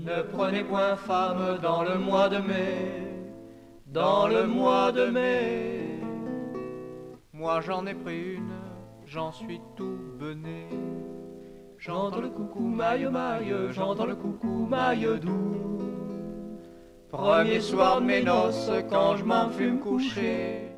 Ne prenez point femme dans le mois de mai, dans le mois de mai. Moi j'en ai pris une, j'en suis tout bené. J'entends le coucou maille maille, j'entends le coucou maille doux. Premier soir de mes noces, quand je m'en fus me coucher,